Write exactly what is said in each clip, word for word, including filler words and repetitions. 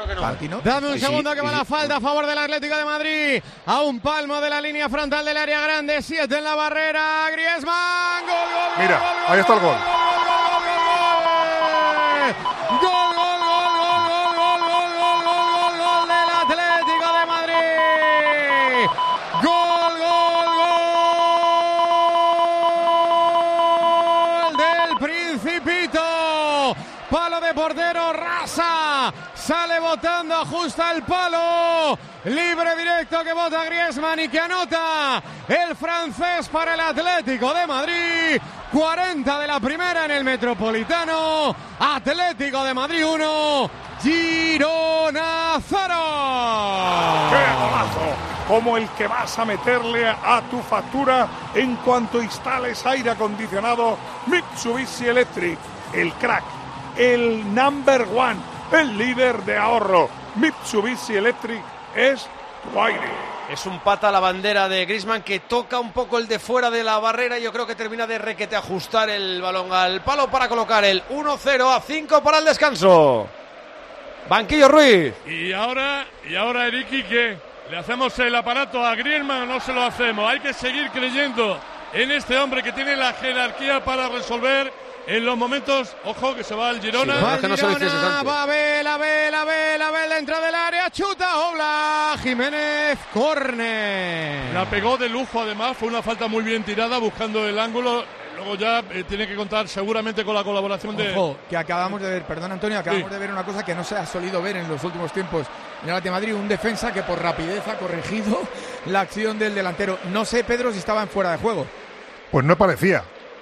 que no. Fantino. Dame un Sí, segundo sí, que va sí. la falta a favor del Atlético de Madrid. A un palmo de la línea frontal del área grande. Siete en la barrera. Griezmann. Gol, gol, gol. Mira, gol, gol, ahí está el gol. gol. Gol, gol, gol, gol, gol, gol, gol, gol, gol, gol del Atlético de Madrid. Gol, gol, gol del Principito. Palo de portero, rasa. Sale botando, ajusta el palo. Libre directo que bota Griezmann y que anota el francés para el Atlético de Madrid. cuarenta de la primera en el Metropolitano. Atlético de Madrid uno, Girona cero. ¡Qué golazo! Como el que vas a meterle a tu factura en cuanto instales aire acondicionado Mitsubishi Electric. El crack, el number one, el líder de ahorro. Mitsubishi Electric es tu aire. Es un pata a la bandera de Griezmann que toca un poco el de fuera de la barrera y yo creo que termina de requete ajustar el balón al palo para colocar el uno cero a cinco para el descanso. Banquillo Ruiz. Y ahora, y ahora Eriki, ¿qué? ¿Le hacemos el aparato a Griezmann o no se lo hacemos? Hay que seguir creyendo en este hombre que tiene la jerarquía para resolver en los momentos. Ojo que se va al Girona. Sí, Va es que no se lo hicieses Girona, antes. va Abel, Abel, Abel, Abel dentro del área, chuta, Obla, Jiménez, córner. La pegó de lujo, además, fue una falta muy bien tirada, buscando el ángulo. Luego ya eh, tiene que contar seguramente con la colaboración de... Ojo, que acabamos de ver, perdón Antonio, acabamos Sí. de ver una cosa que no se ha solido ver en los últimos tiempos en el Atlético de Madrid, un defensa que por rapidez ha corregido la acción del delantero. No sé, Pedro, si estaba en fuera de juego. Pues no parecía.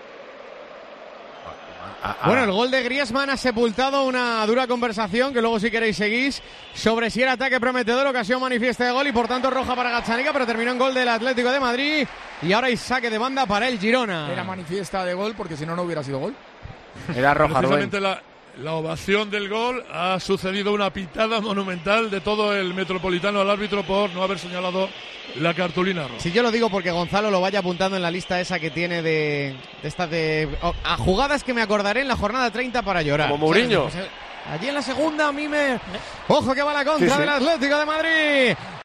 Bueno, el gol de Griezmann ha sepultado una dura conversación que luego si queréis seguís sobre si era ataque prometedor, ocasión manifiesta de gol y por tanto roja para Gazzaniga, pero terminó en gol del Atlético de Madrid y ahora hay saque de banda para el Girona. Era manifiesta de gol porque si no, no hubiera sido gol. Era roja, Rubén. Precisamente la, la ovación del gol ha sucedido una pitada monumental de todo el Metropolitano al árbitro por no haber señalado la cartulina roja. Si yo lo digo porque Gonzalo lo vaya apuntando en la lista esa que tiene de, de estas de oh, a jugadas que me acordaré en la jornada treinta para llorar. Como Mourinho. O sea, allí en la segunda a mí me... Ojo que va la contra Sí, sí. del Atlético de Madrid.